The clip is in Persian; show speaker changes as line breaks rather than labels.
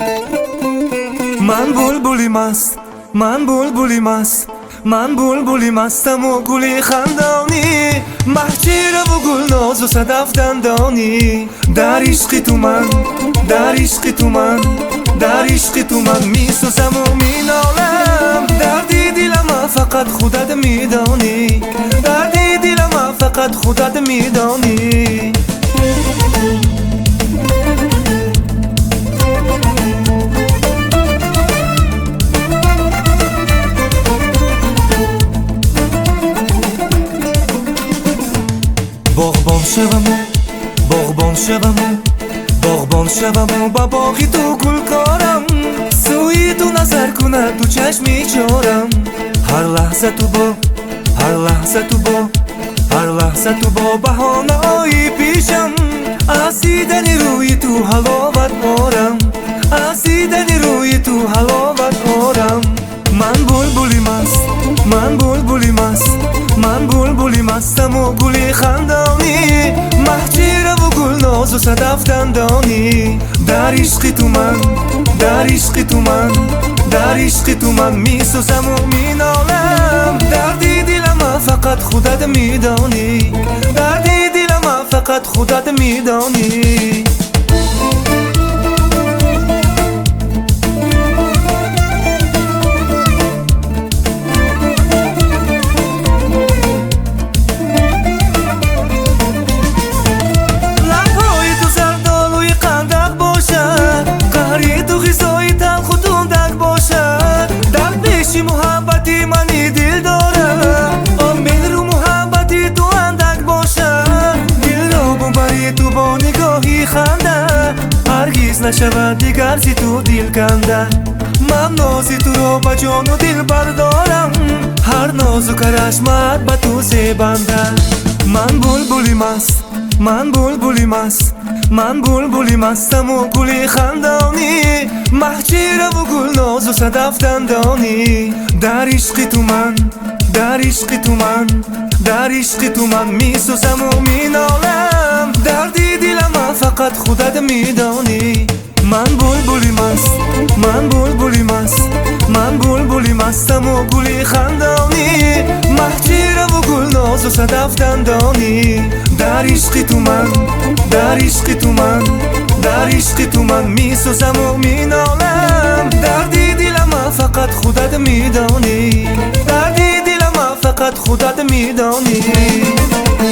من بلبلی مست، من بلبلی مست، من بلبلی مستم و گلی خندانی، محچیر و گلناز و صدف دندانی. در عشق تو من، در عشق تو من، در عشق تو من میسوزم و مینالم. دردی دلم فقط خودت میدانی، دردی دلم فقط خودت میدانی. باغبان شوم و باغبان شوم و باغبان شوم و با باغی تو گل کارم، سوی تو نظر کنه تو چشمی چارم. هر لحظه تو با، هر لحظه تو با، هر لحظه تو با بهانه آیی پیشم. از دیدن روی تو حلاوت آرم، از دیدن روی تو حلاوت آرم. من بلبلی مست، من بلبلی مست، من بلبلی مستم و گلی خندانی، محچیر و گلناز و صدف دندانی. در عشق تو من، در عشق تو من، در عشق تو من میسوزم و مینالم. دردی دلم فقط خودت میدانی، دردی دلم فقط خودت میدانی. محبتی منی دل داره، آمین رو محبتی تو اندک باشه. دل رو ببری تو با نگاهی خنده، هرگز نشود دیگر زی تو دل کنده. من نازی تو رو با جان و دل بردارم، هر ناز و کرشمت با تو زیبنده. من بلبلی مست، من بلبلی مست، من بلبلی مستم و گلی خندانی، محچیر و گلناز و صدف دندانی. در عشق تو من، در عشق تو من، در عشق تو من میسوزم و مینالم. دردی دلم فقط خودت میدانی. من بلبلی مست، من بلبلی مست، من بلبلی مستم و گلی خندانی، محچیر و گلناز و صدف دندانی. در عشق تو من، در عشق تو من، در عشق تو من میسوزم و مینالم. دردی دلم فقط خودت میدانی، دردی دلم فقط خودت میدانی.